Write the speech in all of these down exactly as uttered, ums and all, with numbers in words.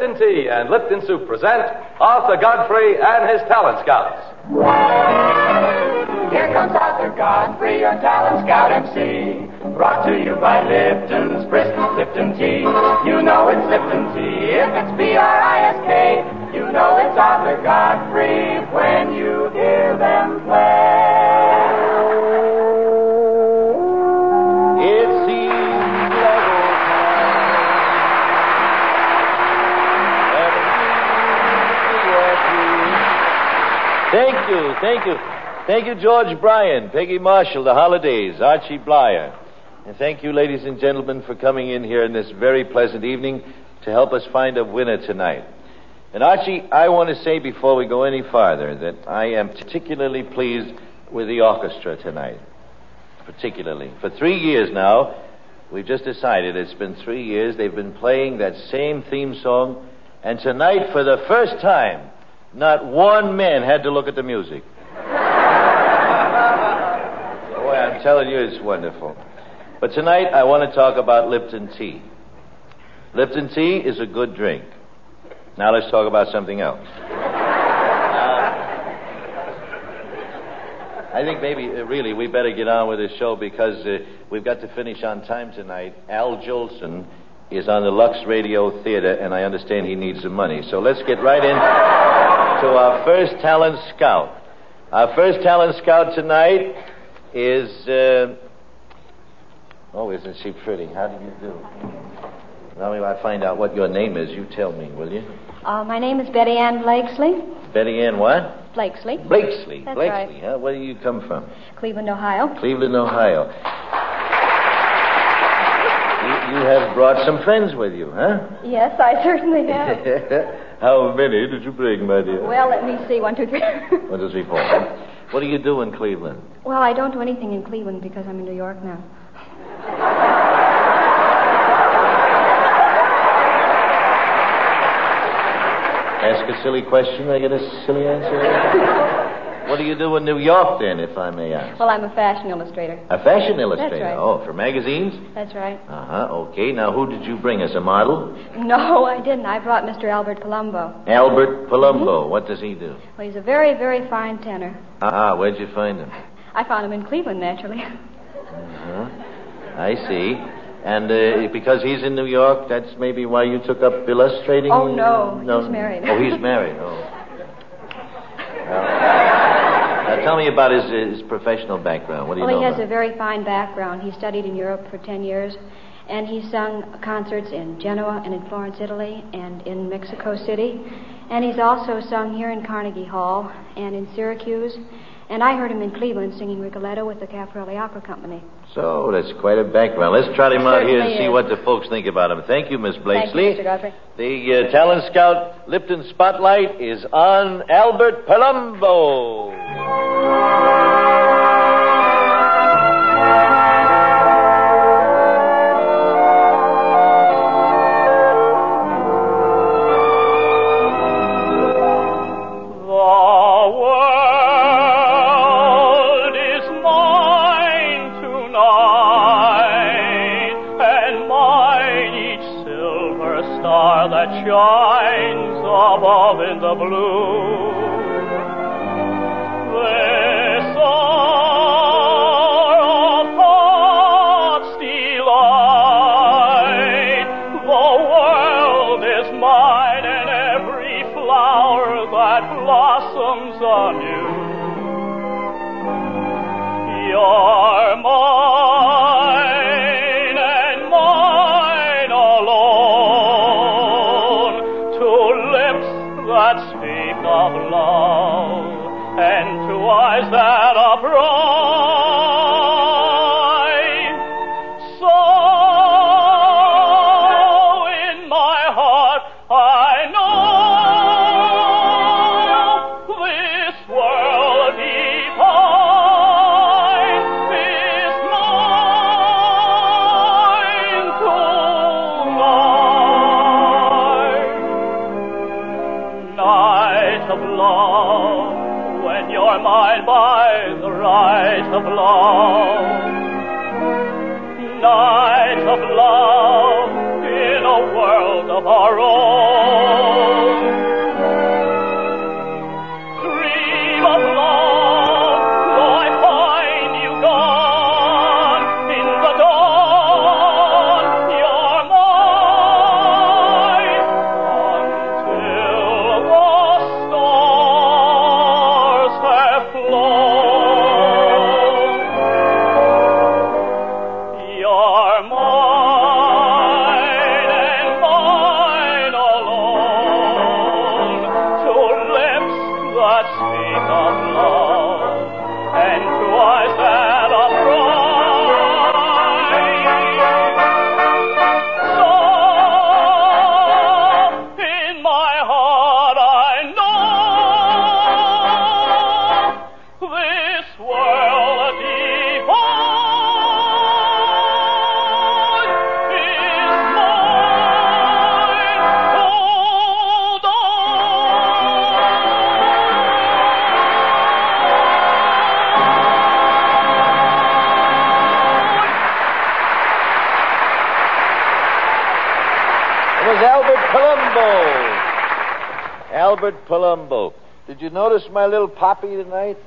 Lipton Tea and Lipton Soup present Arthur Godfrey and his Talent Scouts. Here comes Arthur Godfrey, your Talent Scout M C. Brought to you by Lipton's brisk Lipton Tea. You know it's Lipton Tea if it's B R I S K. You know it's Arthur Godfrey when you hear them play. It seems like old times. Thank you, thank you. Thank you, George Bryan, Peggy Marshall, The Holidays, Archie Blyer. And thank you, ladies and gentlemen, for coming in here in this very pleasant evening to help us find a winner tonight. And Archie, I want to say before we go any farther that I am particularly pleased with the orchestra tonight. Particularly. For three years now, we've just decided it's been three years, they've been playing that same theme song, and tonight, for the first time, not one man had to look at the music. Boy, I'm telling you, it's wonderful. But tonight, I want to talk about Lipton Tea. Lipton Tea is a good drink. Now let's talk about something else. I think maybe, uh, really, we better get on with this show because uh, we've got to finish on time tonight. Al Jolson is on the Lux Radio Theater, and I understand he needs some money. So let's get right in to our first talent scout. Our first talent scout tonight is... Uh... Oh, isn't she pretty? How do you do? Now, if I find out what your name is, you tell me, will you? Uh, my name is Betty Ann Blakesley. Betty Ann what? Blakesley. Blakesley. That's Blakesley, right. Huh? Where do you come from? Cleveland, Ohio. Cleveland, Ohio. you, you have brought some friends with you, huh? Yes, I certainly have. How many did you bring, my dear? Well, let me see. One, two, three. One, two, three, four. What do you do in Cleveland? Well, I don't do anything in Cleveland because I'm in New York now. Ask a silly question, I get a silly answer. What do you do in New York, then, if I may ask? Well, I'm a fashion illustrator. A fashion illustrator? That's right. Oh, for magazines? That's right. Uh-huh, okay. Now, who did you bring as a model? No, I didn't. I brought Mister Albert Palumbo. Albert Palumbo. Mm-hmm. What does he do? Well, he's a very, very fine tenor. Ah, where'd you find him? I found him in Cleveland, naturally. Uh-huh. I see. And uh, because he's in New York, that's maybe why you took up illustrating? Oh, no. no. He's married. Oh, he's married. Oh. Well, now, tell me about his, his professional background. What do you well, know he has about? a very fine background. He studied in Europe for ten years, and he sung concerts in Genoa and in Florence, Italy, and in Mexico City. And he's also sung here in Carnegie Hall and in Syracuse. And I heard him in Cleveland singing Rigoletto with the Caprelli Opera Company. So, that's quite a background. Let's trot him out here and see is. what the folks think about him. Thank you, Miss Blakesley. Thank you, Mister Godfrey. The uh, Talent Scout Lipton Spotlight is on Albert Palumbo. Shines above in the blue. This hour of thoughts delight. The world is mine, and every flower that blossoms anew. You're mine, and mine alone. That speak of love, and to eyes that are bright. So in my heart I know this world divine is mine tonight. Night of love, when you're mine by the right of love. Night of love in a world of our own. is Albert Palumbo. Albert Palumbo. Did you notice my little poppy tonight?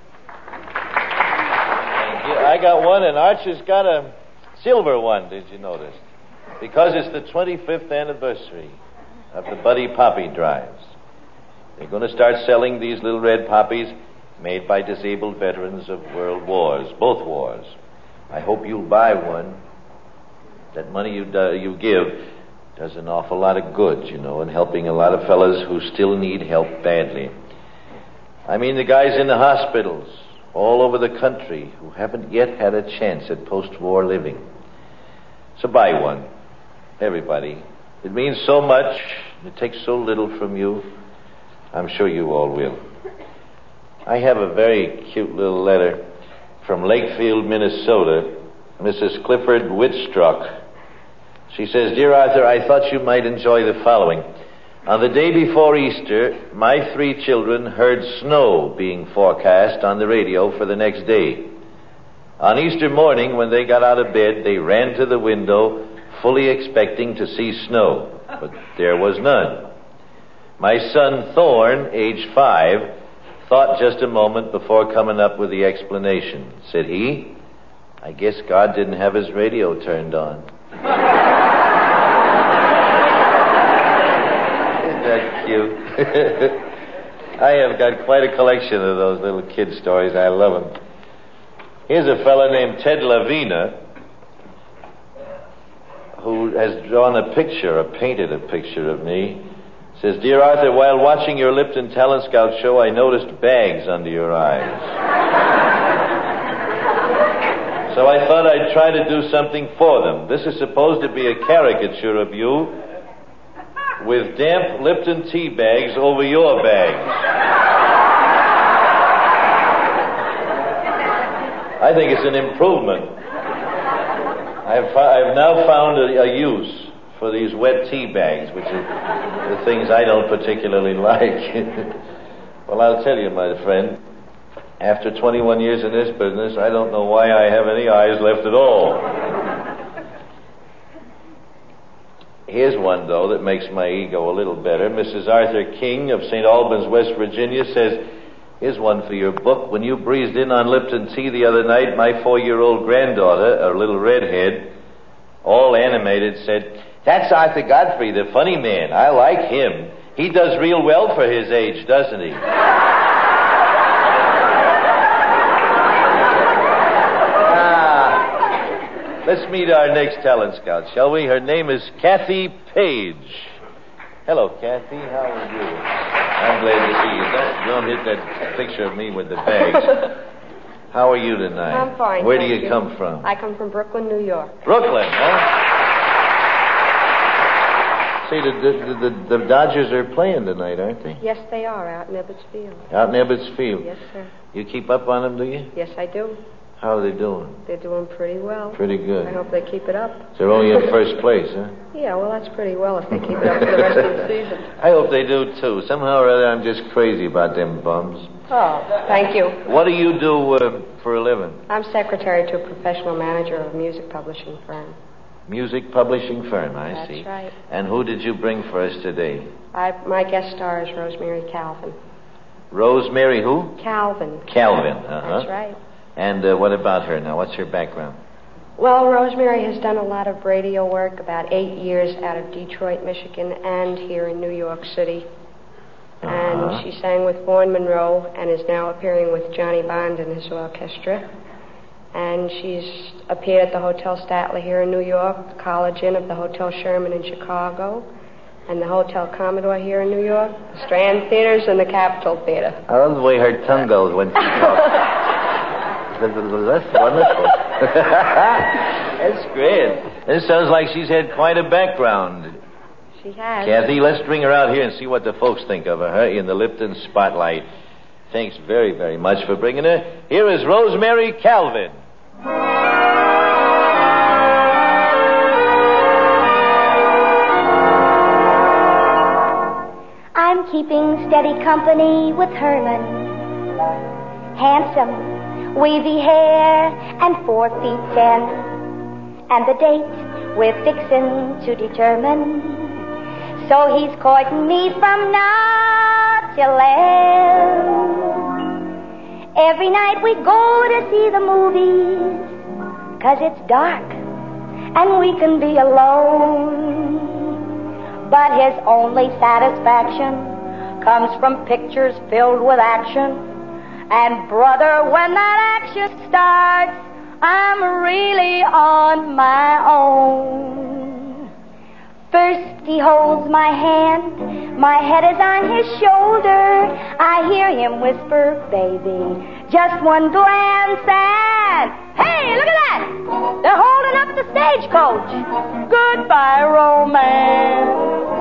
I got one, and Archer's got a silver one, did you notice? Because it's the twenty-fifth anniversary of the Buddy Poppy Drives. They're going to start selling these little red poppies made by disabled veterans of world wars, both wars. I hope you'll buy one. That money you do, you give does an awful lot of good, you know, in helping a lot of fellas who still need help badly. I mean the guys in the hospitals all over the country who haven't yet had a chance at post-war living. So buy one, everybody. It means so much. It takes so little from you. I'm sure you all will. I have a very cute little letter from Lakefield, Minnesota, Missus Clifford Whitstruck. She says, Dear Arthur, I thought you might enjoy the following. On the day before Easter, my three children heard snow being forecast on the radio for the next day. On Easter morning, when they got out of bed, they ran to the window, fully expecting to see snow, but there was none. My son Thorne, age five, thought just a moment before coming up with the explanation. Said he, I guess God didn't have his radio turned on. Isn't that cute? I have got quite a collection of those little kid stories. I love them. Here's a fellow named Ted Lavina who has drawn a picture, or painted a picture of me. Says, Dear Arthur, while watching your Lipton Talent Scout show, I noticed bags under your eyes. So I thought I'd try to do something for them. This is supposed to be a caricature of you with damp Lipton tea bags over your bags. I think it's an improvement. I've, I've now found a, a use for these wet tea bags, which are the things I don't particularly like. Well, I'll tell you, my friend, after twenty-one years in this business, I don't know why I have any eyes left at all. Here's one, though, that makes my ego a little better. Missus Arthur King of Saint Albans, West Virginia, says, here's one for your book. When you breezed in on Lipton tea the other night, my four-year-old granddaughter, a little redhead, all animated, said, That's Arthur Godfrey, the funny man. I like him. He does real well for his age, doesn't he? Let's meet our next talent scout, shall we? Her name is Kathy Page. Hello, Kathy. How are you? I'm glad to see you. Don't, don't hit that picture of me with the bags. How are you tonight? I'm fine. Where do you, you come from? I come from Brooklyn, New York. Brooklyn, huh? See, the, the, the, the Dodgers are playing tonight, aren't they? Yes, they are, out in Ebbets Field. Out in Ebbets Field? Yes, sir. You keep up on them, do you? Yes, I do. How are they doing? They're doing pretty well. Pretty good. I hope they keep it up. They're only in first place, huh? Yeah, well, that's pretty well if they keep it up for the rest of the season. I hope they do, too. Somehow or other, I'm just crazy about them bums. Oh, thank you. What do you do uh, for a living? I'm secretary to a professional manager of a music publishing firm. Music publishing firm, I That's see. That's right. And who did you bring for us today? I, my guest star is Rosemary Calvin. Rosemary who? Calvin. Calvin, uh-huh. That's right. And uh, what about her now? What's her background? Well, Rosemary has done a lot of radio work, about eight years out of Detroit, Michigan, and here in New York City. Uh-huh. And she sang with Vaughn Monroe and is now appearing with Johnny Bond and his orchestra. And she's appeared at the Hotel Statler here in New York, the College Inn of the Hotel Sherman in Chicago, and the Hotel Commodore here in New York, the Strand Theaters, and the Capitol Theater. I love the way her tongue goes when she talks. That's wonderful. That's great. This sounds like she's had quite a background. She has. Kathy, let's bring her out here and see what the folks think of her, huh, in the Lipton Spotlight. Thanks very, very much for bringing her. Here is Rosemary Calvin. I'm keeping steady company with Herman. Handsome, wavy hair, and four feet ten. And the date with Dixon to determine. So he's courting me from now till then. Every night we go to see the movies, 'cause it's dark and we can be alone. But his only satisfaction comes from pictures filled with action. And brother, when that action starts, I'm really on my own. First he holds my hand, my head is on his shoulder. I hear him whisper, baby, just one glance and, hey, look at that! They're holding up the stagecoach. Goodbye, romance.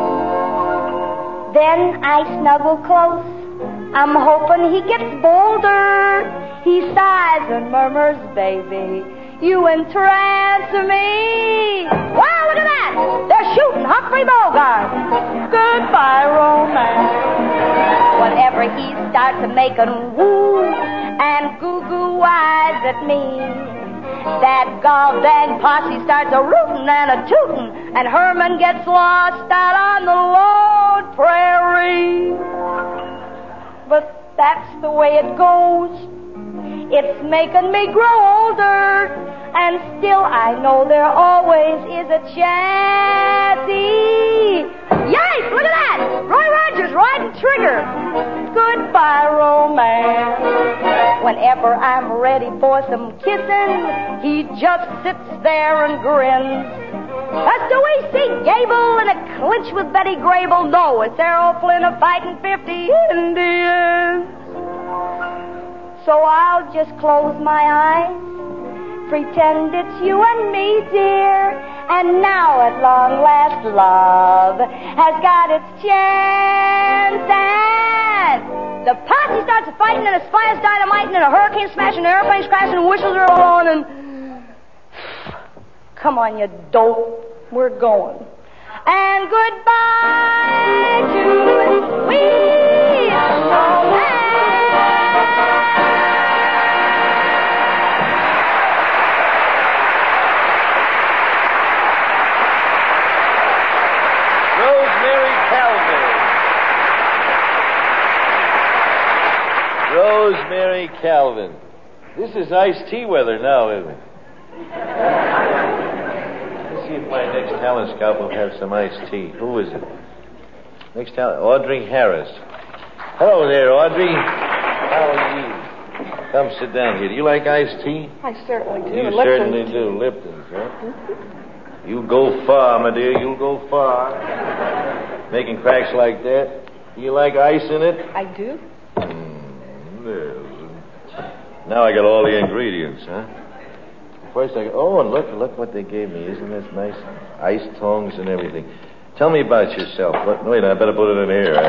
Then I snuggle close. I'm hoping he gets bolder. He sighs and murmurs, baby, you entrance me. Wow, look at that! They're shooting Humphrey Bogart. Goodbye, romance. Whenever he starts making woo and goo-goo eyes at me, that goddamn posse starts a rootin' and a tootin', and Herman gets lost out on the lone prairie. But that's the way it goes. It's making me grow older, and still I know there always is a chance. Yikes, look at that! Roy Rogers riding trigger. Goodbye, romance. Whenever I'm ready for some kissing, he just sits there and grins. As do we see Gable in a clinch with Betty Grable? No, it's Errol Flynn a fighting fifty Indians. So I'll just close my eyes, pretend it's you and me, dear. And now at long last love has got its chance. And the posse starts fighting, and it's fires dynamiting, and a hurricane smashing, and airplanes crashing, and whistles are blowing, and... Come on, you dope. We're going. And goodbye to sweet romance. Rosemary Calvin. Rosemary Calvin. This is iced tea weather now, isn't it? Let's see if my next talent scout will have some iced tea. Who is it? Next talent, Audrey Harris. Hello there, Audrey. How are you? Come sit down here. Do you like iced tea? I certainly do. You Lipton. certainly do. Lipton's, huh? Mm-hmm. You go far, my dear. You'll go far. Making cracks like that. Do you like ice in it? I do. Mm, yes. Now I got all the ingredients, huh? First I go, oh, and look, look what they gave me. Isn't this nice? Ice tongs and everything. Tell me about yourself. What, wait, I better put it in here.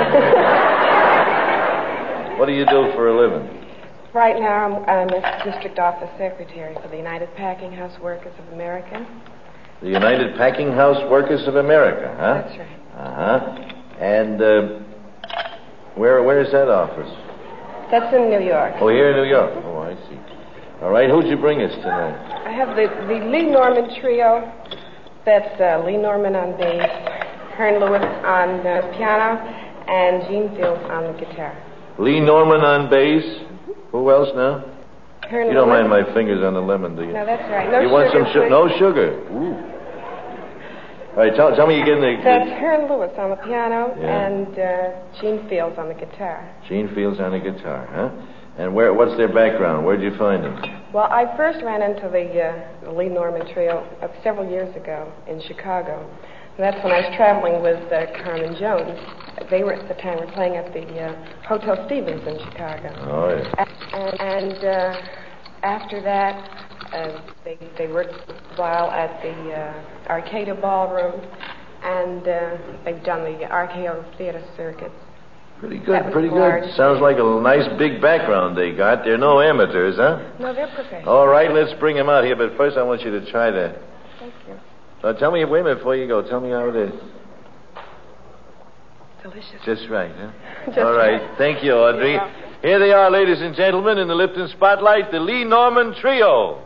What do you do for a living? Right now, I'm, I'm a district office secretary for the United Packing House Workers of America. The United Packing House Workers of America, huh? That's right. Uh-huh. And uh, where where is that office? That's in New York. Oh, here in New York. Oh, I see. All right, who'd you bring us tonight? I have the, the Lee Norman trio. That's uh, Lee Norman on bass, Hearn Lewis on uh, piano, and Gene Fields on the guitar. Lee Norman on bass. Mm-hmm. Who else now? Hearn You don't Lewis. mind my fingers on the lemon, do you? No, that's right. No you sugar, want some sugar? please. No sugar. Ooh. All right, tell, tell me again the... That's the... Hearn Lewis on the piano, Yeah. and uh, Gene Fields on the guitar. Gene Fields on the guitar, huh? And where? What's their background? Where'd you find them? Well, I first ran into the, uh, the Lee Norman trio uh, several years ago in Chicago. And that's when I was traveling with uh, Carmen Jones. They were at the time were playing at the uh, Hotel Stevens in Chicago. Oh, yeah. And, and uh, after that, uh, they they worked a while at the uh, Arcada Ballroom, and uh, they've done the Arcade Theater circuit. Pretty That good, was pretty large. good. Sounds like a nice big background they got. They're no amateurs, huh? No, they're professional. All right, let's bring them out here, but first I want you to try that. Thank you. Uh, tell me, wait a minute before you go. Tell me how it is. Delicious. Just right, huh? Just All right. right. Thank you, Audrey. You're welcome. Here they are, ladies and gentlemen, in the Lipton Spotlight, the Lee Norman Trio.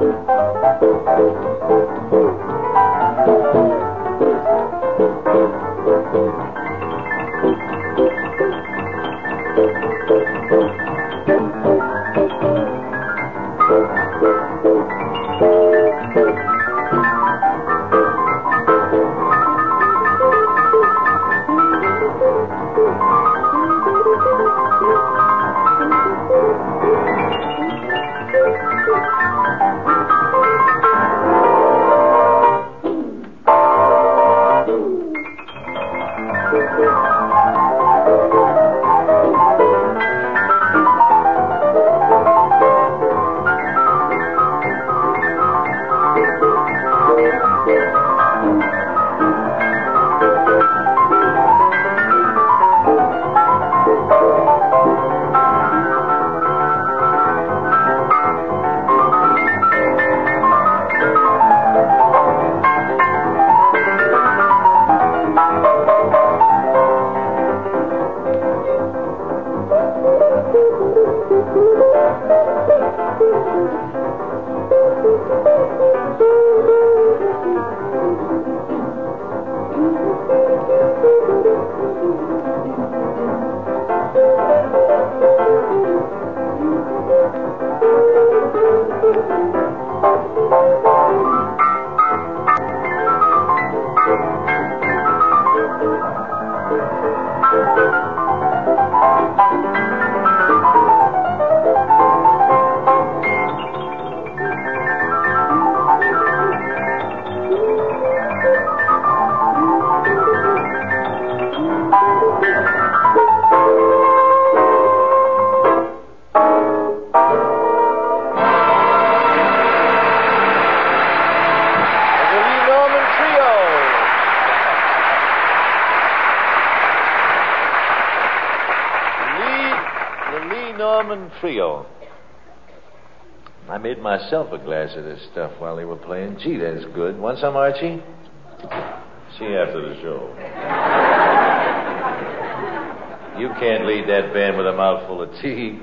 Trio. I made myself a glass of this stuff while they were playing. Gee, that's good. Want some, Archie? See you after the show. You can't lead that band with a mouthful of tea.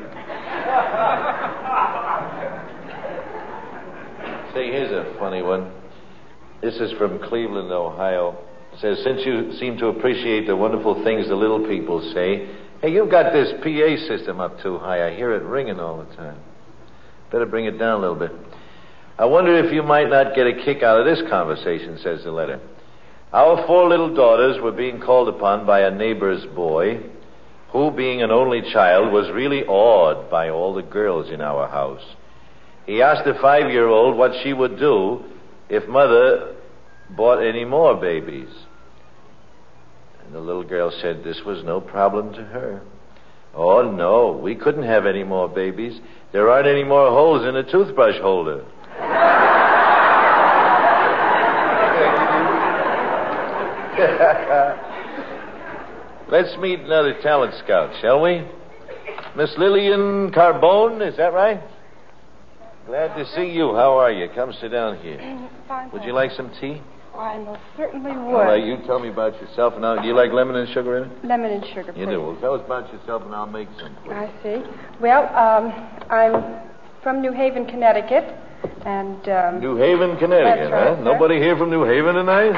Say, here's a funny one. This is from Cleveland, Ohio. It says, since you seem to appreciate the wonderful things the little people say, hey, you've got this P A system up too high. I hear it ringing all the time. Better bring it down a little bit. I wonder if you might not get a kick out of this conversation, says the letter. Our four little daughters were being called upon by a neighbor's boy who, being an only child, was really awed by all the girls in our house. He asked the five-year-old what she would do if Mother bought any more babies. And the little girl said this was no problem to her. Oh, no, we couldn't have any more babies. There aren't any more holes in a toothbrush holder. Let's meet another talent scout, shall we? Miss Lillian Carbone, is that right? Glad to see you. How are you? Come sit down here. Fine, Would you like some tea? I most certainly would. All right, you tell me about yourself. And I'll, do you like lemon and sugar in it? Lemon and sugar, You please. do. Well, tell us about yourself, and I'll make some. I see. Well, um, I'm from New Haven, Connecticut, and... Um, New Haven, Connecticut, that's right, huh? sir. Nobody here from New Haven tonight?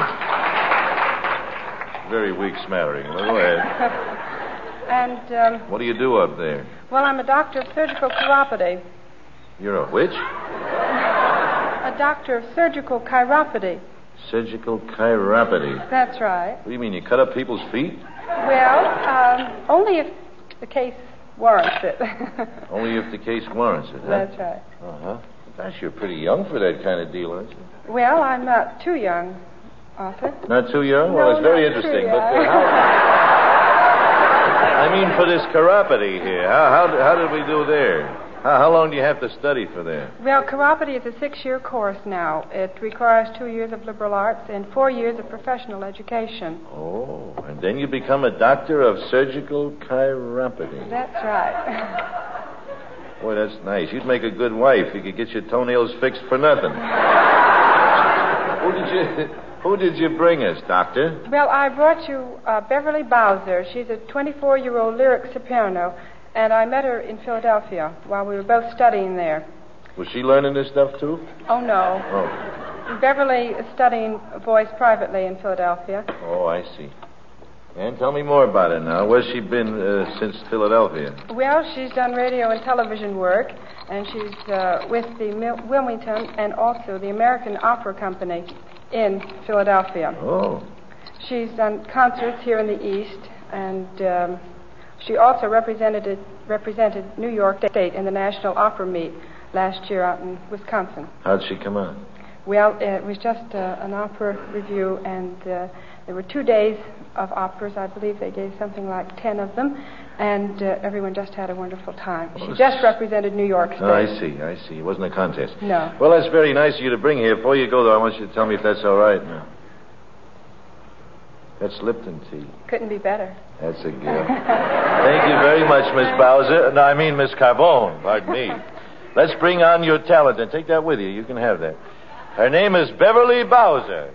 Very weak smattering. Well, go ahead. and, um, What do you do up there? well, I'm a doctor of surgical chiropody. You're a which? A doctor of surgical chiropody. Surgical chiropody. That's right. What do you mean, you cut up people's feet? Well, um, only if the case warrants it. Only if the case warrants it, huh? That's right. Uh-huh. Gosh, you're pretty young for that kind of deal, aren't you? Well, I'm not too young, Arthur. Not too young? No, well, it's very not too interesting. But uh, young. how... I mean, for this chiropody here, how, how, how did we do there? How, how long do you have to study for that? Well, chiropody is a six-year course now. It requires two years of liberal arts and four years of professional education. Oh, and then you become a doctor of surgical chiropody. That's right. Boy, that's nice. You'd make a good wife. You could get your toenails fixed for nothing. Who did you... Who did you bring us, Doctor? Well, I brought you uh, Beverly Bowser. She's a twenty-four-year-old lyric soprano, and I met her in Philadelphia while we were both studying there. Was she learning this stuff, too? Oh, no. Oh. Beverly is studying voice privately in Philadelphia. Oh, I see. And tell me more about it now. Where's she been uh, since Philadelphia? Well, she's done radio and television work, and she's uh, with the Mil- Wilmington and also the American Opera Company in Philadelphia. Oh. She's done concerts here in the East, and um, she also represented represented New York State in the National Opera Meet last year out in Wisconsin. How'd she come out? Well, it was just uh, an opera review, and uh, there were two days of operas. I believe they gave something like ten of them, and uh, everyone just had a wonderful time. She just represented New York State. Oh, I see, I see. It wasn't a contest. No. Well, that's very nice of you to bring here. Before you go, though, I want you to tell me if that's all right now. That's Lipton tea. Couldn't be better. That's a gift. Thank you very much, Miss Bowser. No, I mean Miss Carbone. Pardon me. Let's bring on your talent and take that with you. You can have that. Her name is Beverly Bowser.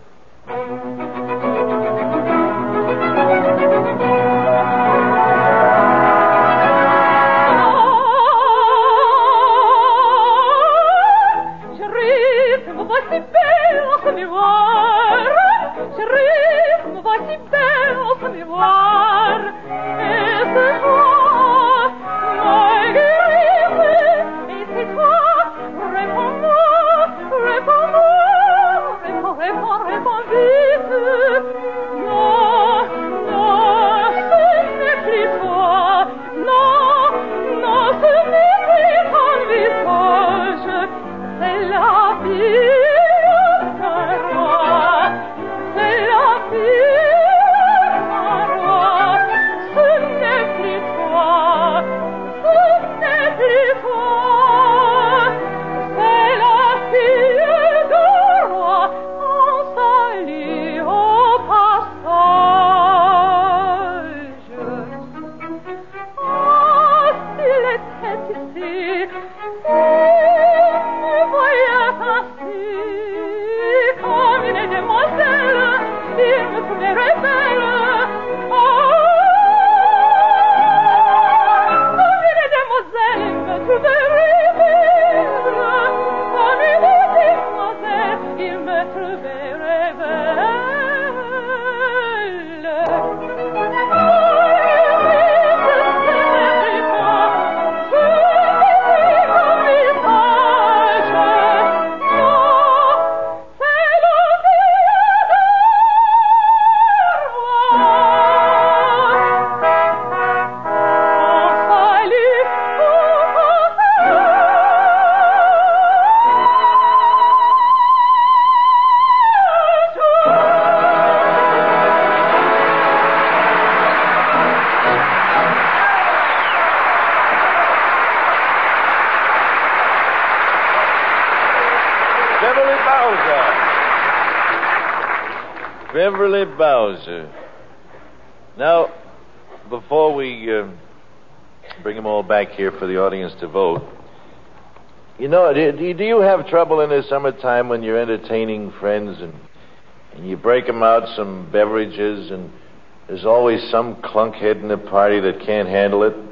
Beverly Bowser. Now, before we uh, bring them all back here for the audience to vote, you know, do, do you have trouble in the summertime when you're entertaining friends and, and you break them out some beverages and there's always some clunkhead in the party that can't handle it?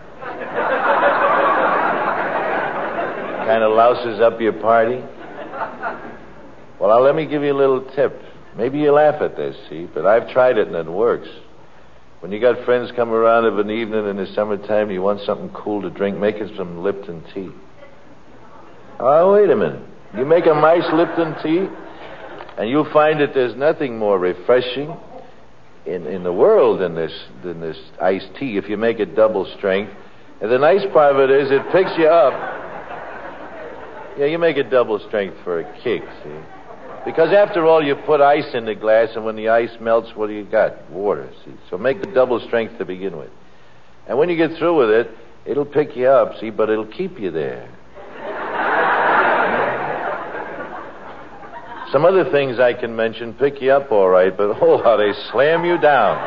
Kind of louses up your party? Well, now, let me give you a little tip. Maybe you laugh at this, see, but I've tried it and it works. When you got friends come around of an evening in the summertime and you want something cool to drink, make it some Lipton tea. Oh, wait a minute. You make a nice Lipton tea, and you'll find that there's nothing more refreshing in, in the world than this, than this iced tea if you make it double strength. And the nice part of it is it picks you up. Yeah, you make it double strength for a kick, see? Because after all, you put ice in the glass, and when the ice melts, what do you got? Water, see? So make the double strength to begin with. And when you get through with it, it'll pick you up, see, but it'll keep you there. Some other things I can mention pick you up all right, but oh, how they slam you down.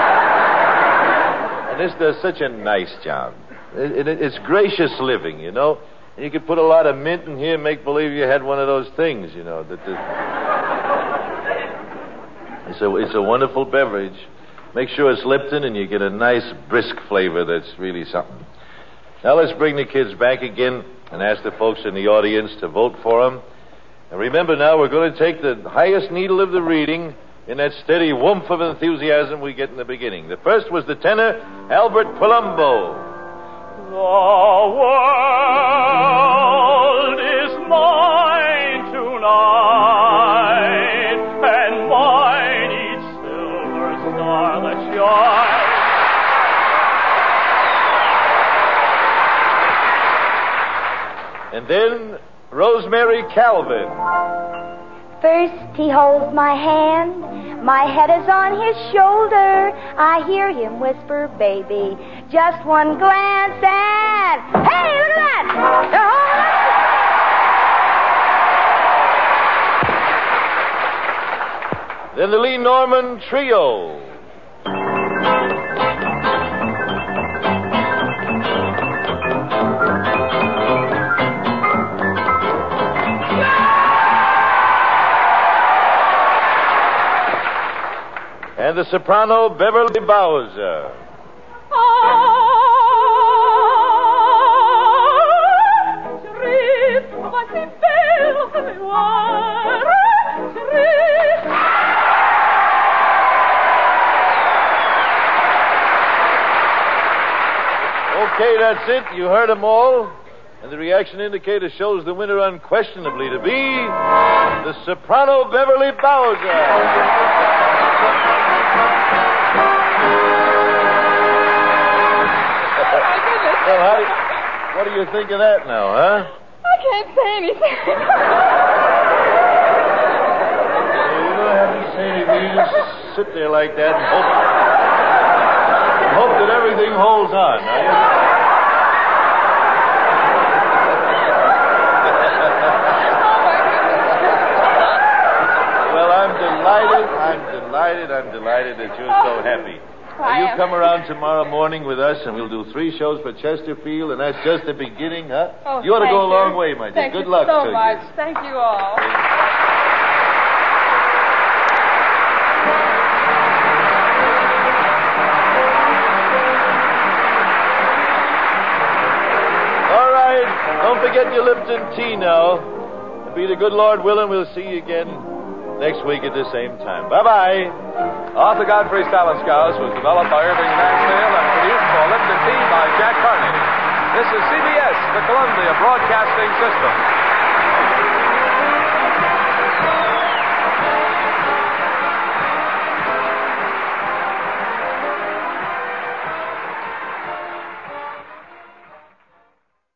And this does such a nice job. It, it, it's gracious living, you know. And you could put a lot of mint in here and make believe you had one of those things, you know. That, that... It's, a, it's a wonderful beverage. Make sure it's Lipton and you get a nice brisk flavor that's really something. Now let's bring the kids back again. and ask the folks in the audience to vote for him. And remember now, we're going to take the highest needle of the reading in that steady woomph of enthusiasm we get in the beginning. The first was the tenor, Albert Palumbo. The world is mine tonight, and mine each silver star that shines. And then Rosemary Calvin. First he holds my hand, my head is on his shoulder. I hear him whisper, baby, just one glance and... Hey, look at that! Then the Lee Norman Trio. And the soprano, Beverly Bowser. Okay, that's it. You heard them all. And the reaction indicator shows the winner unquestionably to be the soprano, Beverly Bowser. Well, how do you, what do you think of that now, huh? I can't say anything. You don't have to say anything. You just sit there like that and hope, hope that everything holds on. Now, you... Well, I'm delighted. I'm delighted. I'm delighted that you're so happy. Now, you come around tomorrow morning with us, and we'll do three shows for Chesterfield, and that's just the beginning, huh? Oh, you ought to go a you. long way, my dear. Thank Good you luck so to much. you. Thank you all. All right. Don't forget your Lipton tea now. Be the good Lord willing, we'll see you again next week at the same time. Bye-bye. Arthur Godfrey's Talent Scouts was developed by Irving Maxfield and produced for Lipton Tea by Jack Carney. This is C B S, the Columbia Broadcasting System.